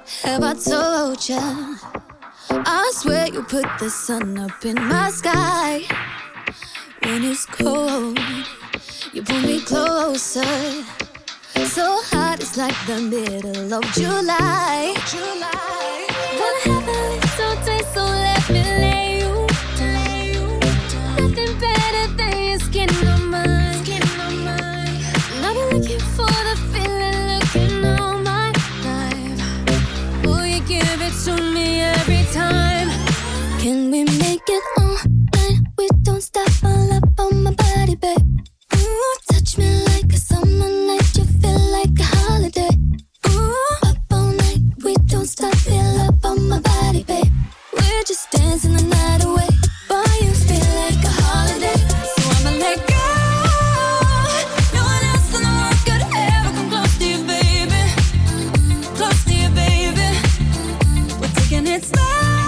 Have I told ya? I swear you put the sun up in my sky. When it's cold, you pull me closer. So hot, it's like the middle of July. Wanna have a little taste, so let me lay you down. Nothing better than your skin on mine. And I've been looking for the feeling, looking all my life. Will you give it to me every time? Can we make it all night? We don't stop, all up on my body, babe. Ooh, touch me like a summer night. You feel like a holiday. Ooh, up all night. We don't stop, feel up on my body, babe. We're just dancing the night away. Boy, you feel like a holiday. So I'ma let go. No one else in the world could ever come close to you, baby. Close to you, baby. We're taking it slow.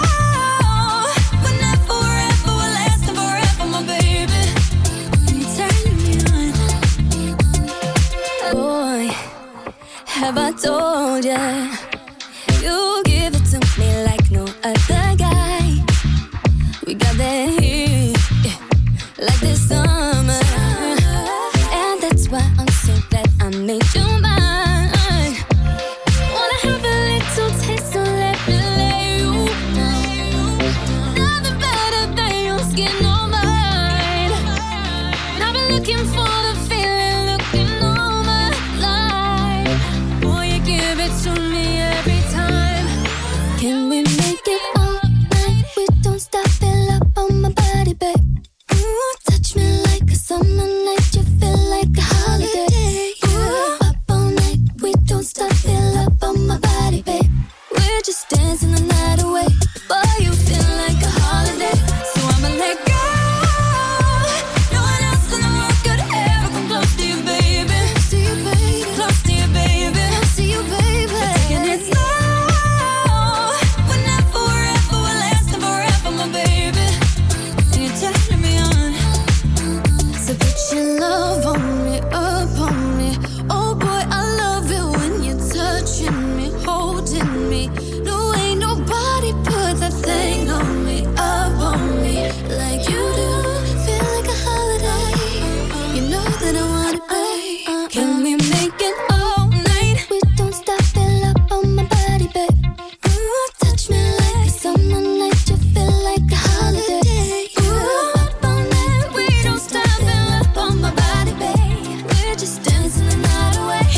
Have I told ya? You give it to me like no other guy. We got that heat, yeah, like this summer. And that's why I'm so glad I made you mine. Wanna have a little taste, so let me lay you down. Nothing better than your skin on mine. And I've been looking for the feeling, looking all my life. Give it to me every time. Can we make it all night? We don't stop, feel up on my body, babe. Ooh, touch me like a summer night. You feel like a holiday. Ooh, up all night. We don't stop, feel up on my body, babe. We're just dancing the night away. Boy, you feel like a holiday. So I'ma let go. No one else in the world could ever come close to you, baby. To you, baby. Close to you, baby. You, baby. We're taking it slow. We're not forever, we're lasting forever, my baby. And you're turning me on. So put your love on me, up on me. Oh boy, I love it when you're touching me, holding me. No, ain't nobody put that thing on me, up on me, like you do. Feel like a holiday. You know that I want it, babe. Can we make it all night? We don't stop, feel up on my body, babe. Ooh, touch me like a summer night. You feel like a holiday. Ooh, up all night. We don't stop, feel up on my body, babe. We're just dancing the night away.